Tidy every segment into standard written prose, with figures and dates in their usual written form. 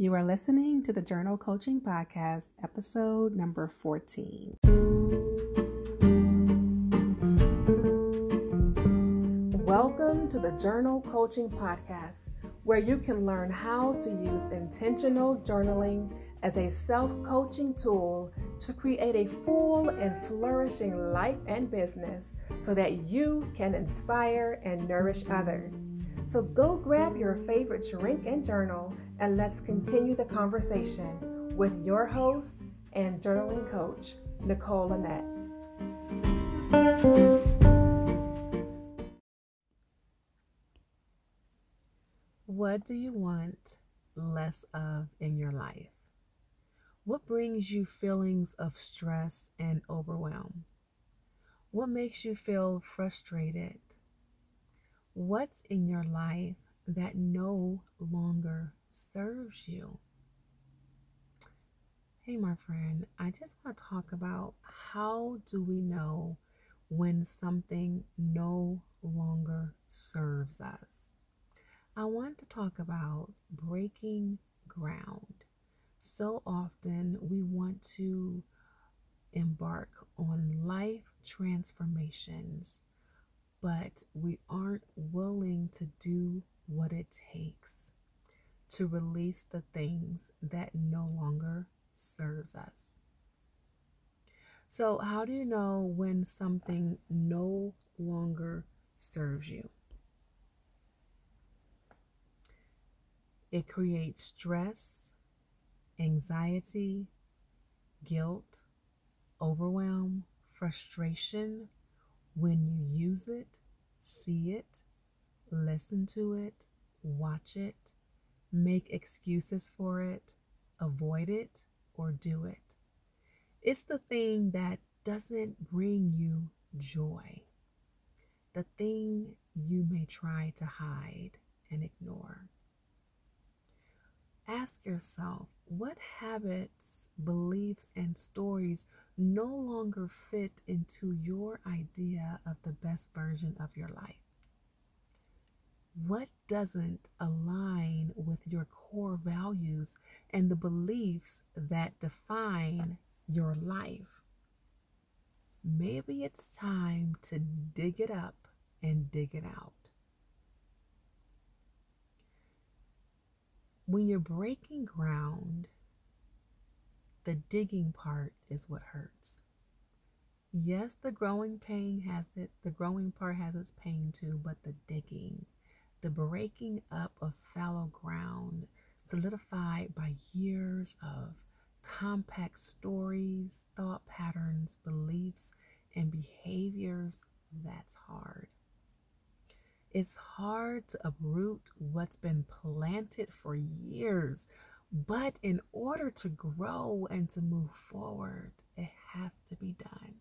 You are listening to the Journal Coaching Podcast, episode number 14. Welcome to the Journal Coaching Podcast, where you can learn how to use intentional journaling as a self-coaching tool to create a full and flourishing life and business so that you can inspire and nourish others. So go grab your favorite drink and journal, and let's continue the conversation with your host and journaling coach, Nicole Annette. What do you want less of in your life? What brings you feelings of stress and overwhelm? What makes you feel frustrated? What's in your life that no longer serves you? Hey, my friend, I just want to talk about how do we know when something no longer serves us? I want to talk about breaking ground. So often we want to embark on life transformations, but we aren't willing to do what it takes to release the things that no longer serves us. So how do you know when something no longer serves you? It creates stress, anxiety, guilt, overwhelm, frustration when you use it, see it, listen to it, watch it, make excuses for it, avoid it, or do it. It's the thing that doesn't bring you joy, the thing you may try to hide and ignore. Ask yourself, what habits, beliefs, and stories no longer fit into your idea of the best version of your life? What doesn't align with your core values and the beliefs that define your life? Maybe it's time to dig it up and dig it out. When you're breaking ground, the digging part is what hurts. Yes, the growing part has its pain too, but the digging, the breaking up of fallow ground, solidified by years of complex stories, thought patterns, beliefs, and behaviors, that's hard. It's hard to uproot what's been planted for years, but in order to grow and to move forward, it has to be done.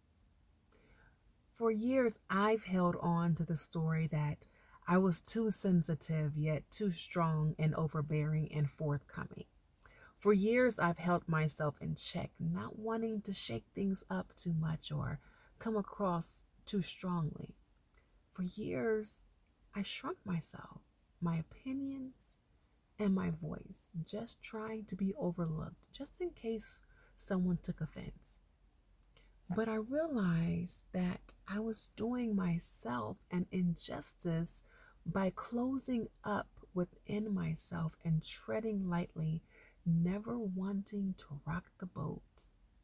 For years, I've held on to the story that I was too sensitive, yet too strong and overbearing and forthcoming. For years, I've held myself in check, not wanting to shake things up too much or come across too strongly. For years, I shrunk myself, my opinions, and my voice, just trying to be overlooked, just in case someone took offense. But I realized that I was doing myself an injustice by closing up within myself and treading lightly, never wanting to rock the boat.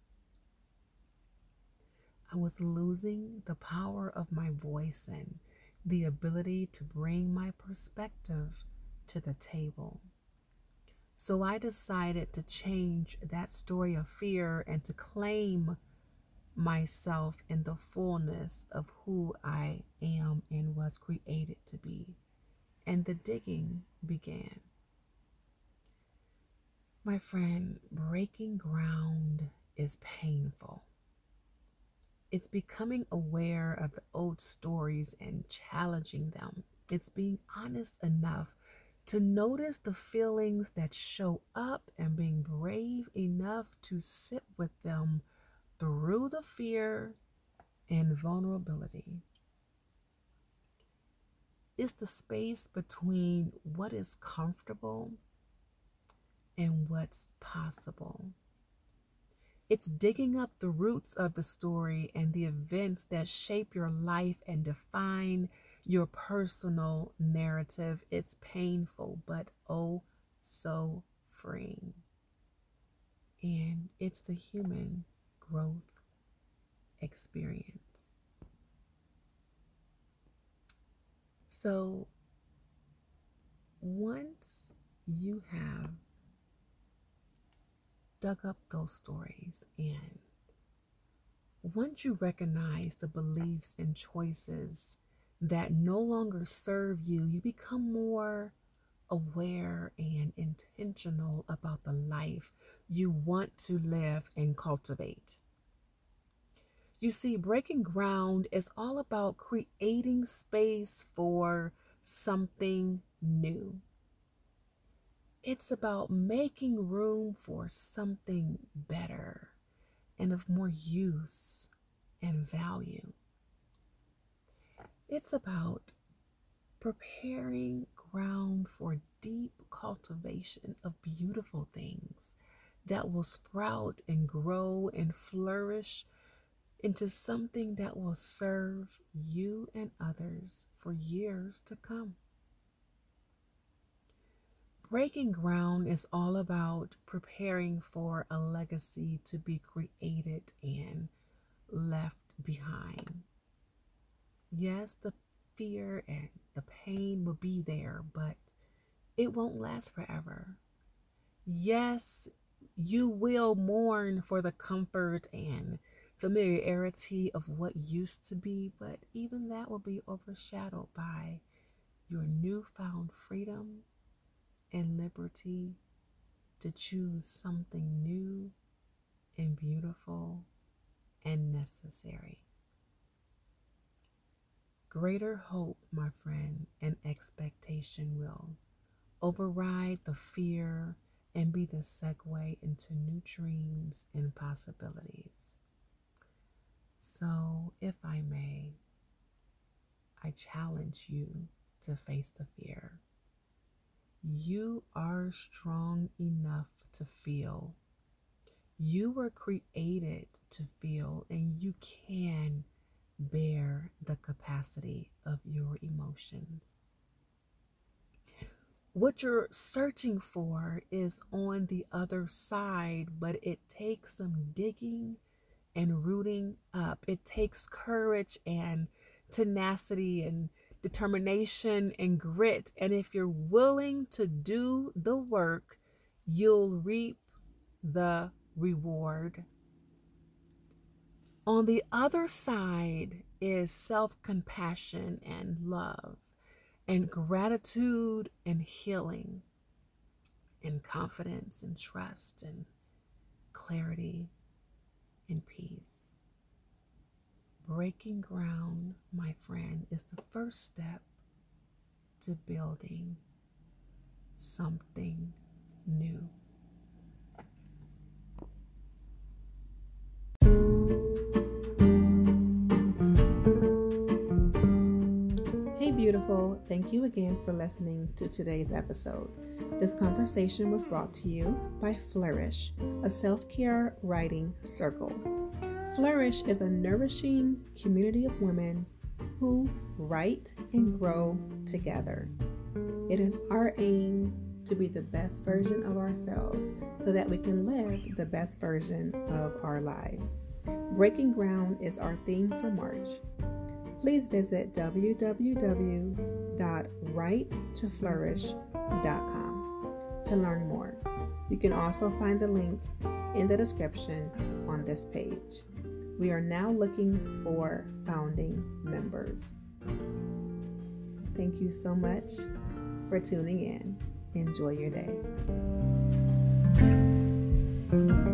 I was losing the power of my voice and the ability to bring my perspective to the table. So I decided to change that story of fear and to claim myself in the fullness of who I am and was created to be. And the digging began. My friend, breaking ground is painful. It's becoming aware of the old stories and challenging them. It's being honest enough to notice the feelings that show up and being brave enough to sit with them through the fear and vulnerability. It's the space between what is comfortable and what's possible. It's digging up the roots of the story and the events that shape your life and define your personal narrative. It's painful, but oh, so freeing. And it's the human growth experience. So, once you have dug up those stories, and once you recognize the beliefs and choices that no longer serve you, you become more aware and intentional about the life you want to live and cultivate. You see, breaking ground is all about creating space for something new. It's about making room for something better and of more use and value. It's about preparing ground for deep cultivation of beautiful things that will sprout and grow and flourish into something that will serve you and others for years to come. Breaking ground is all about preparing for a legacy to be created and left behind. Yes, the fear and the pain will be there, but it won't last forever. Yes, you will mourn for the comfort and familiarity of what used to be, but even that will be overshadowed by your newfound freedom and liberty to choose something new and beautiful and necessary. Greater hope, my friend, and expectation will override the fear and be the segue into new dreams and possibilities. So, if I may, I challenge you to face the fear. You are strong enough to feel. You were created to feel, and you can bear the capacity of your emotions. What you're searching for is on the other side, but it takes some digging and rooting up. It takes courage and tenacity and determination and grit. And if you're willing to do the work, you'll reap the reward. On the other side is self-compassion and love and gratitude and healing and confidence and trust and clarity and peace. Breaking ground, my friend, is the first step to building something new. Hey, beautiful. Thank you again for listening to today's episode. This conversation was brought to you by Flourish, a self-care writing circle. Flourish is a nourishing community of women who write and grow together. It is our aim to be the best version of ourselves so that we can live the best version of our lives. Breaking ground is our theme for March. Please visit www.writetoflourish.com to learn more. You can also find the link in the description on this page. We are now looking for founding members. Thank you so much for tuning in. Enjoy your day.